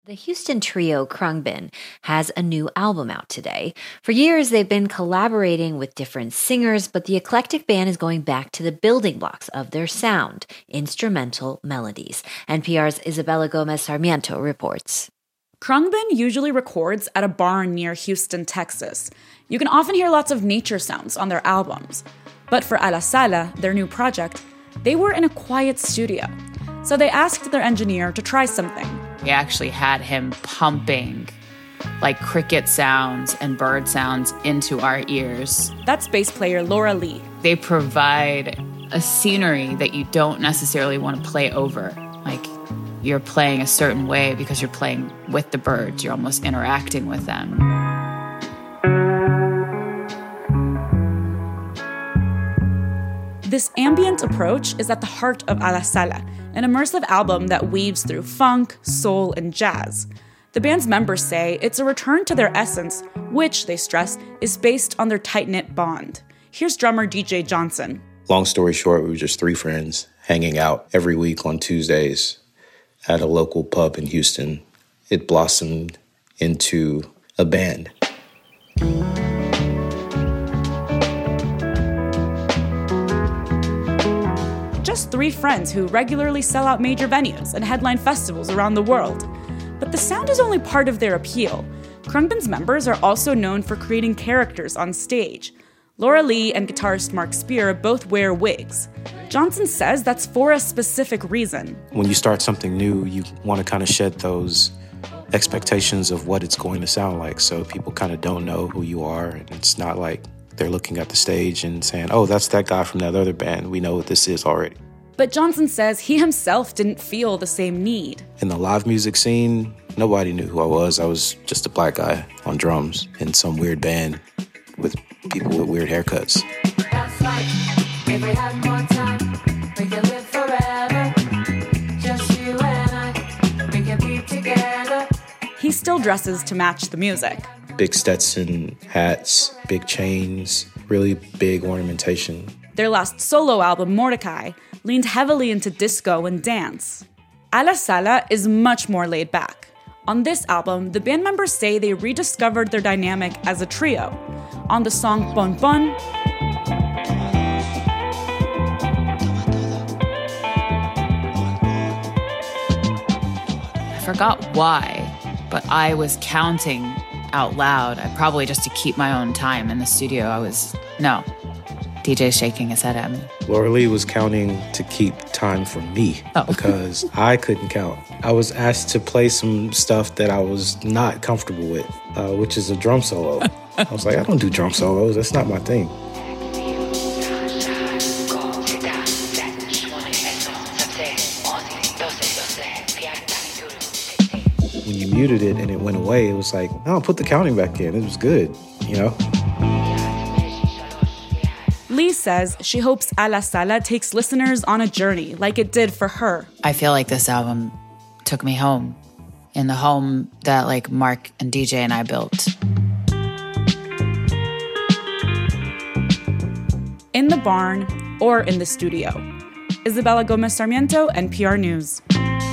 The Houston trio Krungbin has a new album out today. For years, they've been collaborating with different singers, but the eclectic band is going back to the building blocks of their sound, instrumental melodies. NPR's Isabella Gomez Sarmiento reports. Krungbin usually records at a barn near Houston, Texas. You can often hear lots of nature sounds on their albums. But for A La Sala, their new project, they were in a quiet studio. So they asked their engineer to try something. We actually had him pumping like cricket sounds and bird sounds into our ears. That's bass player Laura Lee. They provide a scenery that you don't necessarily want to play over. Like you're playing a certain way because you're playing with the birds. You're almost interacting with them. This ambient approach is at the heart of A La Sala, an immersive album that weaves through funk, soul, and jazz. The band's members say it's a return to their essence, which, they stress, is based on their tight-knit bond. Here's drummer DJ Johnson. Long story short, we were just three friends hanging out every week on Tuesdays at a local pub in Houston. It blossomed into a band. Just three friends who regularly sell out major venues and headline festivals around the world. But the sound is only part of their appeal. Krungbin's members are also known for creating characters on stage. Laura Lee and guitarist Mark Spear both wear wigs. Johnson says that's for a specific reason. When you start something new, you want to kind of shed those expectations of what it's going to sound like, so people kind of don't know who you are, and it's not like they're looking at the stage and saying, oh, that's that guy from that other band. We know what this is already. But Johnson says he himself didn't feel the same need. In the live music scene, nobody knew who I was. I was just a black guy on drums in some weird band with people with weird haircuts. That's like, if we had more time, we could live forever. Just you and I, we can be together. He still dresses to match the music. Big Stetson hats, big chains, really big ornamentation. Their last solo album, Mordecai, leaned heavily into disco and dance. A La Sala is much more laid back. On this album, the band members say they rediscovered their dynamic as a trio. On the song Pon Pon, I forgot why, but I was counting out loud. I probably just to keep my own time in the studio. DJ's shaking his head at me. Laura Lee was counting to keep time for me because I couldn't count. I was asked to play some stuff that I was not comfortable with, which is a drum solo. I was like, I don't do drum solos. That's not my thing. When you muted it and it went away, it was like, no, put the counting back in. It was good, you know? Lee says she hopes A La Sala takes listeners on a journey like it did for her. I feel like this album took me home, in the home that like Mark and DJ and I built. In the barn or in the studio. Isabella Gomez Sarmiento, NPR News.